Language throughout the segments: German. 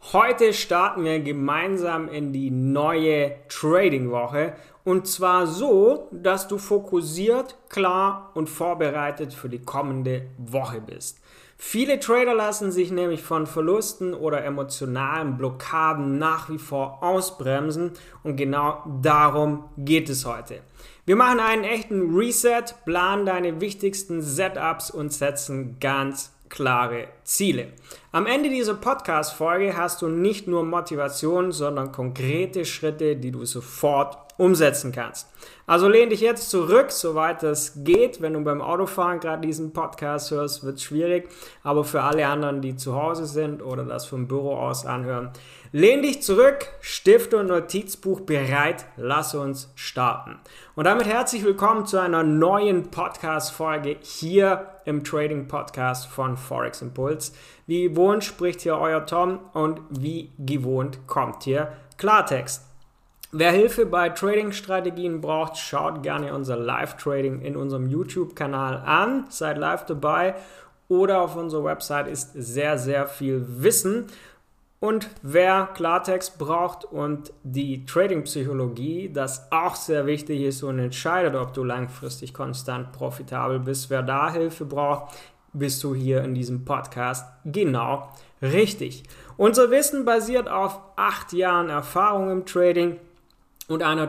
Heute starten wir gemeinsam in die neue Trading-Woche und zwar so, dass du fokussiert, klar und vorbereitet für die kommende Woche bist. Viele Trader lassen sich nämlich von Verlusten oder emotionalen Blockaden nach wie vor ausbremsen und genau darum geht es heute. Wir machen einen echten Reset, planen deine wichtigsten Setups und setzen ganz klare Ziele. Am Ende dieser Podcast-Folge hast du nicht nur Motivation, sondern konkrete Schritte, die du sofort umsetzen kannst. Also lehn dich jetzt zurück, soweit das geht. Wenn du beim Autofahren gerade diesen Podcast hörst, wird es schwierig. Aber für alle anderen, die zu Hause sind oder das vom Büro aus anhören, lehn dich zurück, Stift und Notizbuch bereit, lass uns starten. Und damit herzlich willkommen zu einer neuen Podcast-Folge hier im Trading-Podcast von Forex Impuls. Wie gewohnt spricht hier euer Tom und wie gewohnt kommt hier Klartext. Wer Hilfe bei Trading-Strategien braucht, schaut gerne unser Live-Trading in unserem YouTube-Kanal an. Seid live dabei oder auf unserer Website ist sehr, sehr viel Wissen. Und wer Klartext braucht und die Trading-Psychologie, das auch sehr wichtig ist und entscheidet, ob du langfristig konstant profitabel bist, wer da Hilfe braucht, bist du hier in diesem Podcast genau richtig. Unser Wissen basiert auf 8 Jahren Erfahrung im Trading und einer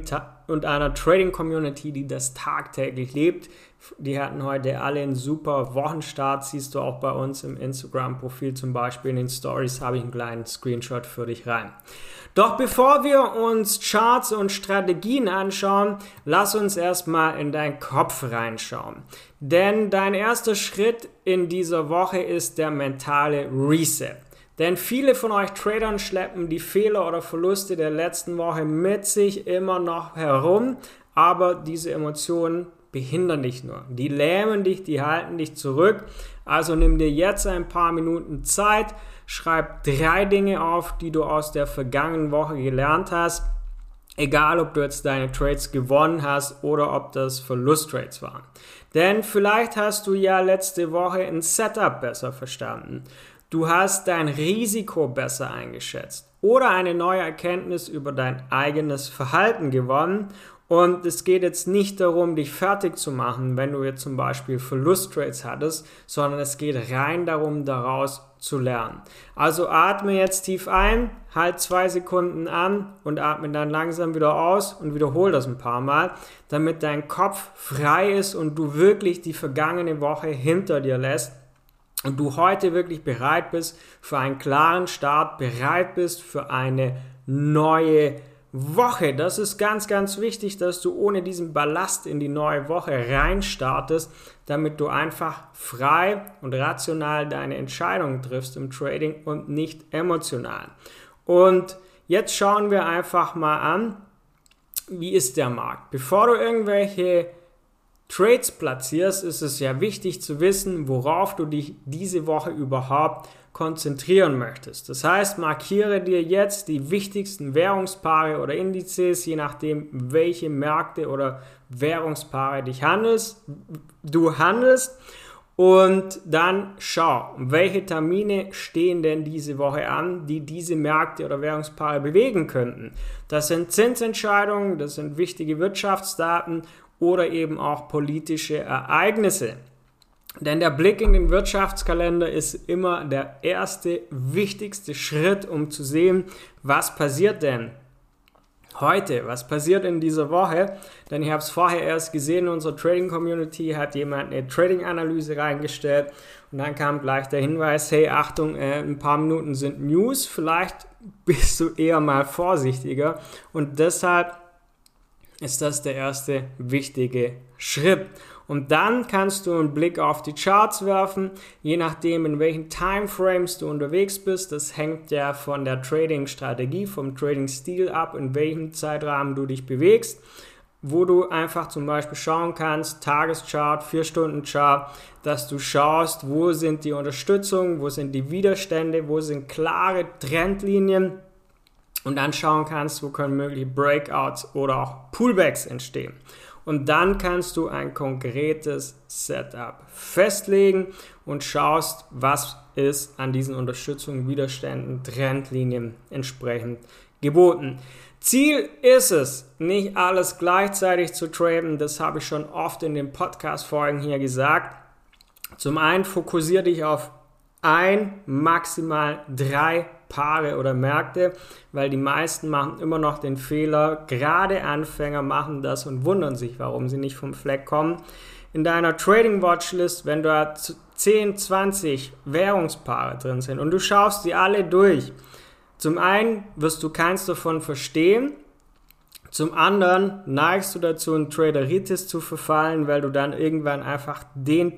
Trading-Community, die das tagtäglich lebt. Die hatten heute alle einen super Wochenstart, siehst du auch bei uns im Instagram-Profil zum Beispiel. In den Stories habe ich einen kleinen Screenshot für dich rein. Doch bevor wir uns Charts und Strategien anschauen, lass uns erstmal in deinen Kopf reinschauen. Denn dein erster Schritt in dieser Woche ist der mentale Reset. Denn viele von euch Tradern schleppen die Fehler oder Verluste der letzten Woche mit sich immer noch herum, aber diese Emotionen behindern dich nur. Die lähmen dich, die halten dich zurück. Also nimm dir jetzt ein paar Minuten Zeit, schreib 3 Dinge auf, die du aus der vergangenen Woche gelernt hast. Egal, ob du jetzt deine Trades gewonnen hast oder ob das Verlusttrades waren. Denn vielleicht hast du ja letzte Woche ein Setup besser verstanden. Du hast dein Risiko besser eingeschätzt oder eine neue Erkenntnis über dein eigenes Verhalten gewonnen. Und es geht jetzt nicht darum, dich fertig zu machen, wenn du jetzt zum Beispiel Verlusttrades hattest, sondern es geht rein darum, daraus zu lernen. Also atme jetzt tief ein, halt 2 Sekunden an und atme dann langsam wieder aus und wiederhole das ein paar Mal, damit dein Kopf frei ist und du wirklich die vergangene Woche hinter dir lässt. Und du heute wirklich bereit bist für einen klaren Start, bereit bist für eine neue Woche. Das ist ganz, ganz wichtig, dass du ohne diesen Ballast in die neue Woche reinstartest, damit du einfach frei und rational deine Entscheidungen triffst im Trading und nicht emotional. Und jetzt schauen wir einfach mal an, wie ist der Markt. Bevor du irgendwelche Trades platzierst, ist es ja wichtig zu wissen, worauf du dich diese Woche überhaupt konzentrieren möchtest. Das heißt, markiere dir jetzt die wichtigsten Währungspaare oder Indizes, je nachdem, welche Märkte oder Währungspaare du handelst und dann schau, welche Termine stehen denn diese Woche an, die diese Märkte oder Währungspaare bewegen könnten. Das sind Zinsentscheidungen, das sind wichtige Wirtschaftsdaten oder eben auch politische Ereignisse. Denn der Blick in den Wirtschaftskalender ist immer der erste, wichtigste Schritt, um zu sehen, was passiert denn heute, was passiert in dieser Woche. Denn ich habe es vorher erst gesehen, in unserer Trading-Community hat jemand eine Trading-Analyse reingestellt und dann kam gleich der Hinweis, hey Achtung, ein paar Minuten sind News, vielleicht bist du eher mal vorsichtiger und deshalb ist das der erste wichtige Schritt. Und dann kannst du einen Blick auf die Charts werfen, je nachdem in welchen Timeframes du unterwegs bist. Das hängt ja von der Trading-Strategie, vom Trading-Stil ab, in welchem Zeitrahmen du dich bewegst, wo du einfach zum Beispiel schauen kannst, Tageschart, 4-Stunden-Chart, dass du schaust, wo sind die Unterstützungen, wo sind die Widerstände, wo sind klare Trendlinien, und dann schauen kannst, wo können mögliche Breakouts oder auch Pullbacks entstehen. und dann kannst du ein konkretes Setup festlegen und schaust, was ist an diesen Unterstützungen, Widerständen, Trendlinien entsprechend geboten. Ziel ist es, nicht alles gleichzeitig zu traden, das habe ich schon oft in den Podcast-Folgen hier gesagt. Zum einen fokussiere dich auf maximal 3 Paare oder Märkte, weil die meisten machen immer noch den Fehler, gerade Anfänger machen das und wundern sich, warum sie nicht vom Fleck kommen. In deiner Trading Watchlist, wenn da 10, 20 Währungspaare drin sind und du schaust die alle durch, zum einen wirst du keins davon verstehen, zum anderen neigst du dazu, in Traderitis zu verfallen, weil du dann irgendwann einfach den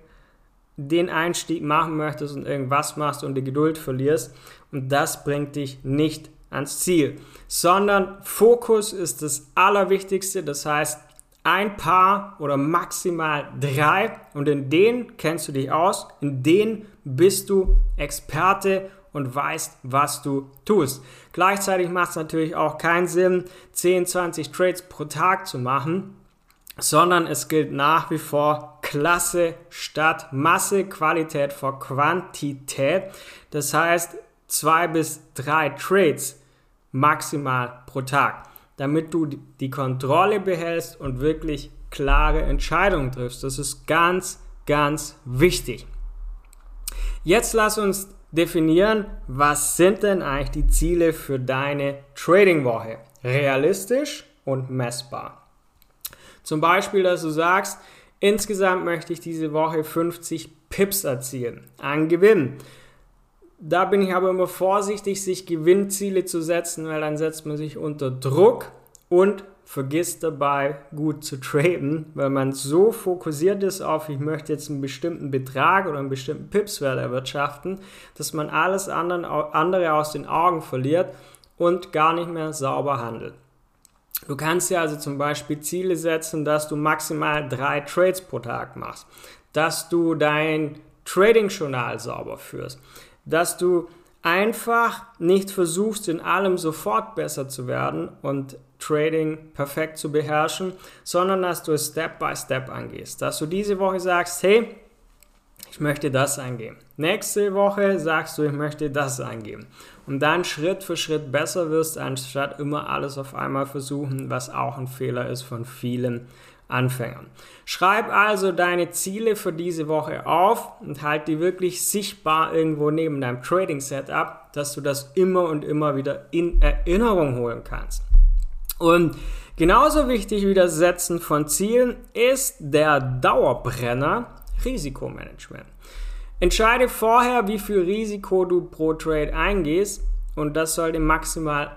Einstieg machen möchtest und irgendwas machst und die Geduld verlierst, und das bringt dich nicht ans Ziel, sondern Fokus ist das Allerwichtigste, das heißt ein Paar oder maximal 3 und in denen kennst du dich aus, in denen bist du Experte und weißt, was du tust. Gleichzeitig macht es natürlich auch keinen Sinn, 10, 20 Trades pro Tag zu machen, sondern es gilt nach wie vor Klasse statt Masse, Qualität vor Quantität. Das heißt 2 bis 3 Trades maximal pro Tag, damit du die Kontrolle behältst und wirklich klare Entscheidungen triffst. Das ist ganz, ganz wichtig. Jetzt lass uns definieren, was sind denn eigentlich die Ziele für deine Trading-Woche? Realistisch und messbar. Zum Beispiel, dass du sagst, insgesamt möchte ich diese Woche 50 Pips erzielen an Gewinn. Da bin ich aber immer vorsichtig, sich Gewinnziele zu setzen, weil dann setzt man sich unter Druck und vergisst dabei gut zu traden, weil man so fokussiert ist auf, ich möchte jetzt einen bestimmten Betrag oder einen bestimmten Pipswert erwirtschaften, dass man alles andere aus den Augen verliert und gar nicht mehr sauber handelt. Du kannst ja also zum Beispiel Ziele setzen, dass du maximal 3 Trades pro Tag machst, dass du dein Trading-Journal sauber führst, dass du einfach nicht versuchst, in allem sofort besser zu werden und Trading perfekt zu beherrschen, sondern dass du es Step by Step angehst. Dass du diese Woche sagst, hey, ich möchte das eingeben. Nächste Woche sagst du, ich möchte das eingeben. Und dann Schritt für Schritt besser wirst, anstatt immer alles auf einmal versuchen, was auch ein Fehler ist von vielen Anfängern. Schreib also deine Ziele für diese Woche auf und halt die wirklich sichtbar irgendwo neben deinem Trading-Setup, dass du das immer und immer wieder in Erinnerung holen kannst. Und genauso wichtig wie das Setzen von Zielen ist der Dauerbrenner Risikomanagement. Entscheide vorher, wie viel Risiko du pro Trade eingehst, und das sollte maximal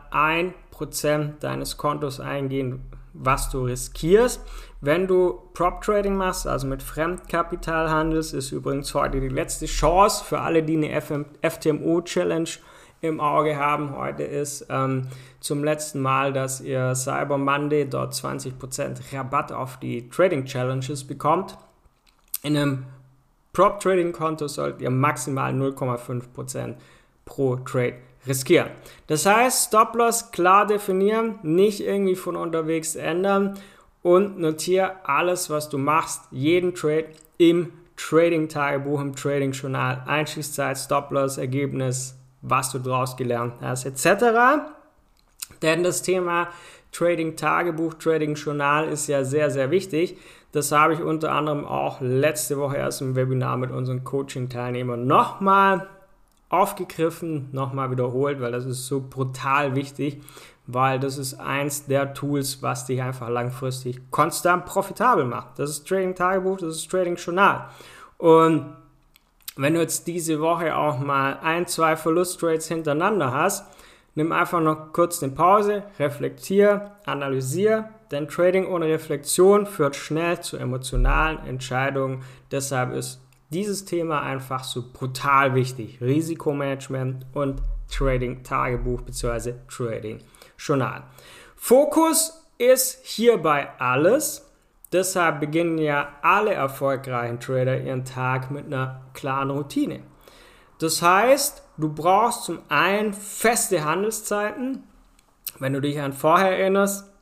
1% deines Kontos eingehen, was du riskierst. Wenn du Prop Trading machst, also mit Fremdkapital handelst, ist übrigens heute die letzte Chance für alle, die eine FTMO Challenge im Auge haben. Heute ist zum letzten Mal, dass ihr Cyber Monday dort 20% Rabatt auf die Trading Challenges bekommt. In einem Prop Trading Konto solltet ihr maximal 0,5% pro Trade riskieren. Das heißt, Stop-Loss klar definieren, nicht irgendwie von unterwegs ändern und notiere alles, was du machst, jeden Trade im Trading-Tagebuch, im Trading-Journal, Einstiegszeit, Stop-Loss, Ergebnis, was du daraus gelernt hast, etc. Denn das Thema Trading-Tagebuch, Trading-Journal ist ja sehr, sehr wichtig. Das habe ich unter anderem auch letzte Woche erst im Webinar mit unseren Coaching-Teilnehmern nochmal aufgegriffen, nochmal wiederholt, weil das ist so brutal wichtig, weil das ist eins der Tools, was dich einfach langfristig konstant profitabel macht. Das ist Trading-Tagebuch, das ist Trading-Journal. Und wenn du jetzt diese Woche auch mal 1, 2 Verlusttrades hintereinander hast, nimm einfach noch kurz eine Pause, reflektier, analysier, denn Trading ohne Reflexion führt schnell zu emotionalen Entscheidungen. Deshalb ist dieses Thema einfach so brutal wichtig. Risikomanagement und Trading-Tagebuch bzw. Trading-Journal. Fokus ist hierbei alles. Deshalb beginnen ja alle erfolgreichen Trader ihren Tag mit einer klaren Routine. Das heißt, du brauchst zum einen feste Handelszeiten. Wenn du dich an vorher erinnerst,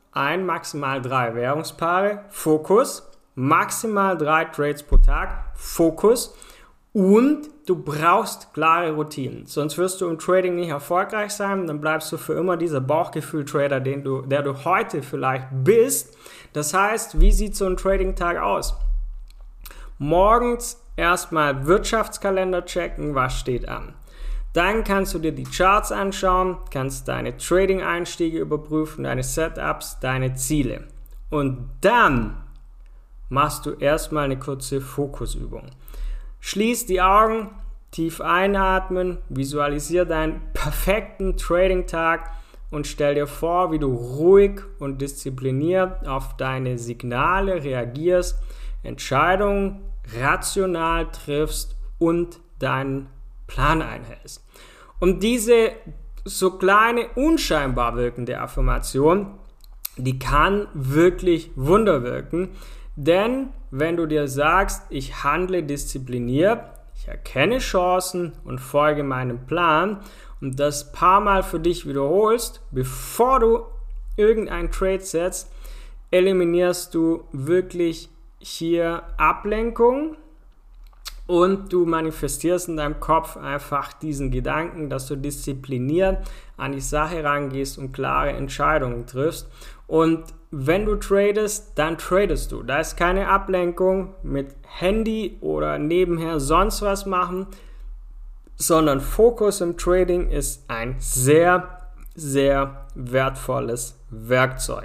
maximal 3 Währungspaare, Fokus, maximal 3 Trades pro Tag, Fokus und du brauchst klare Routinen. Sonst wirst du im Trading nicht erfolgreich sein, dann bleibst du für immer dieser Bauchgefühl-Trader, der du heute vielleicht bist. Das heißt, wie sieht so ein Trading-Tag aus? Morgens erstmal Wirtschaftskalender checken, was steht an. Dann kannst du dir die Charts anschauen, kannst deine Trading-Einstiege überprüfen, deine Setups, deine Ziele. Und dann machst du erstmal eine kurze Fokusübung. Schließ die Augen, tief einatmen, visualisiere deinen perfekten Trading-Tag und stell dir vor, wie du ruhig und diszipliniert auf deine Signale reagierst, Entscheidungen rational triffst und deinen Plan einhältst. Und diese so kleine, unscheinbar wirkende Affirmation, die kann wirklich Wunder wirken, denn wenn du dir sagst, ich handle diszipliniert, ich erkenne Chancen und folge meinem Plan und das paar Mal für dich wiederholst, bevor du irgendein Trade setzt, eliminierst du wirklich hier Ablenkung und du manifestierst in deinem Kopf einfach diesen Gedanken, dass du diszipliniert an die Sache rangehst und klare Entscheidungen triffst. Und wenn du tradest, dann tradest du. Da ist keine Ablenkung mit Handy oder nebenher sonst was machen, sondern Fokus im Trading ist ein sehr, sehr wertvolles Werkzeug.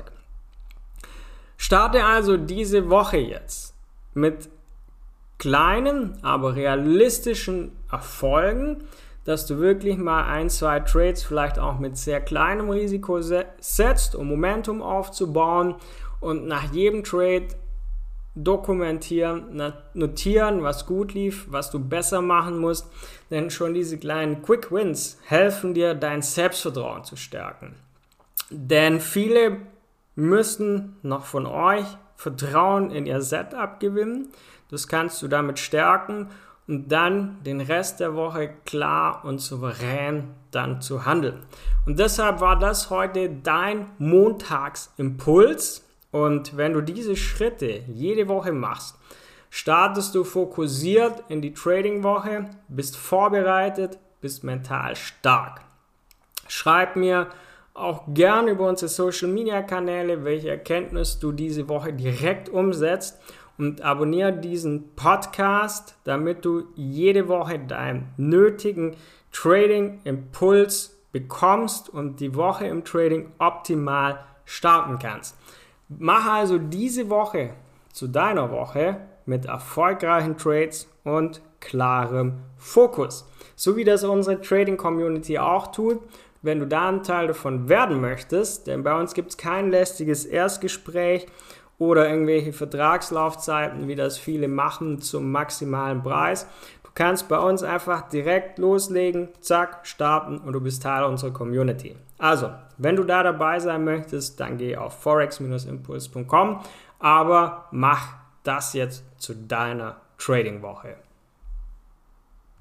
Starte also diese Woche jetzt mit kleinen, aber realistischen Erfolgen, dass du wirklich mal 1-2 Trades vielleicht auch mit sehr kleinem Risiko setzt, um Momentum aufzubauen und nach jedem Trade dokumentieren, notieren, was gut lief, was du besser machen musst, denn schon diese kleinen Quick Wins helfen dir, dein Selbstvertrauen zu stärken. Denn viele müssen noch von euch Vertrauen in ihr Setup gewinnen. Das kannst du damit stärken und dann den Rest der Woche klar und souverän dann zu handeln. Und deshalb war das heute dein Montagsimpuls. Und wenn du diese Schritte jede Woche machst, startest du fokussiert in die Trading-Woche, bist vorbereitet, bist mental stark. Schreib mir auch gern über unsere Social-Media-Kanäle, welche Erkenntnis du diese Woche direkt umsetzt. Und abonniere diesen Podcast, damit du jede Woche deinen nötigen Trading-Impuls bekommst und die Woche im Trading optimal starten kannst. Mach also diese Woche zu deiner Woche mit erfolgreichen Trades und klarem Fokus. So wie das unsere Trading-Community auch tut. Wenn du da ein Teil davon werden möchtest, denn bei uns gibt es kein lästiges Erstgespräch oder irgendwelche Vertragslaufzeiten, wie das viele machen, zum maximalen Preis. Du kannst bei uns einfach direkt loslegen, zack, starten und du bist Teil unserer Community. Also, wenn du da dabei sein möchtest, dann geh auf forex-impuls.com, aber mach das jetzt zu deiner Trading-Woche.